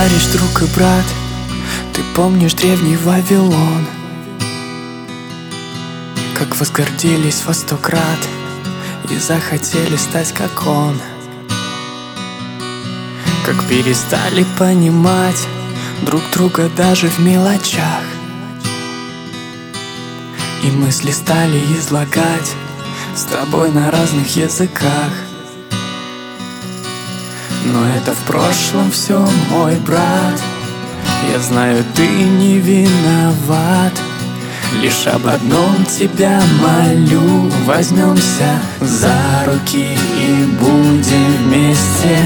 Товарищ, друг и брат, ты помнишь древний Вавилон? Как возгордились во 100 крат и захотели стать как он. Как перестали понимать друг друга даже в мелочах, и мысли стали излагать с тобой на разных языках. Но это в прошлом все, мой брат. Я знаю, ты не виноват. Лишь об одном тебя молю: возьмемся за руки и будем вместе.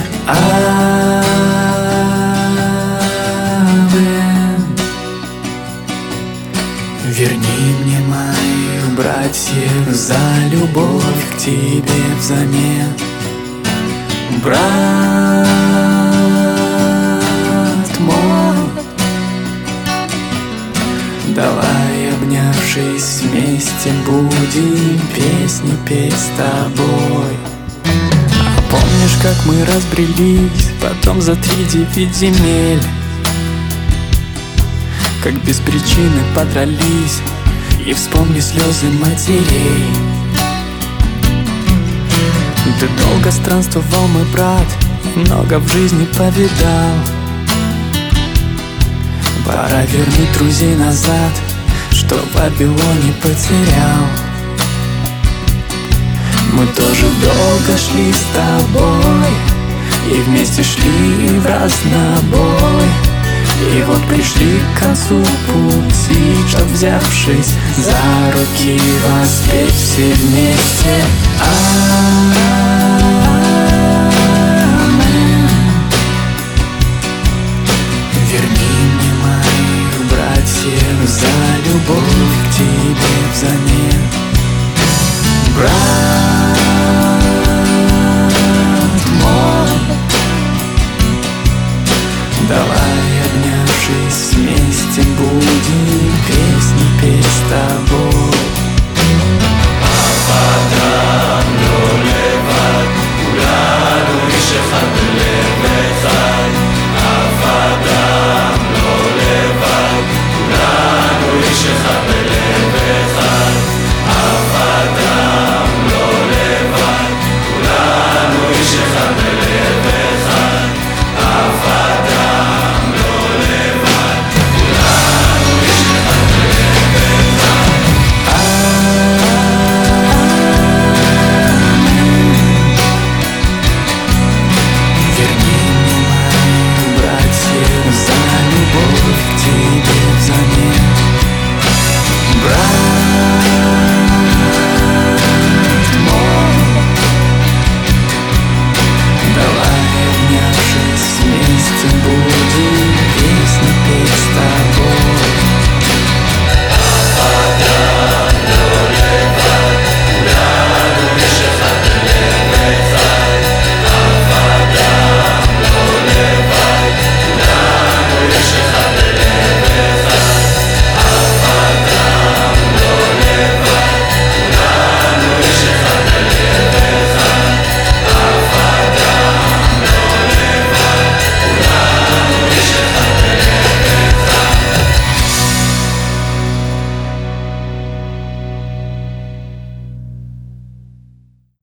Аминь. Верни мне моих братьев за любовь к тебе взамен. Брат мой, давай, обнявшись вместе, будем песни петь с тобой. А помнишь, как мы разбрелись потом за 3-9 земель? Как без причины подрались, и вспомни слезы матерей. Ты долго странствовал, мой брат, много в жизни повидал. Пора вернуть друзей назад, что в Вавилоне потерял. Мы тоже долго шли с тобой, и вместе шли в разнобой. И вот пришли к концу пути, чтоб, взявшись за руки, воспеть все вместе. Аминь. Верни мне моих братьев за любовь к тебе взамен. Брат мой, давай, обнявшись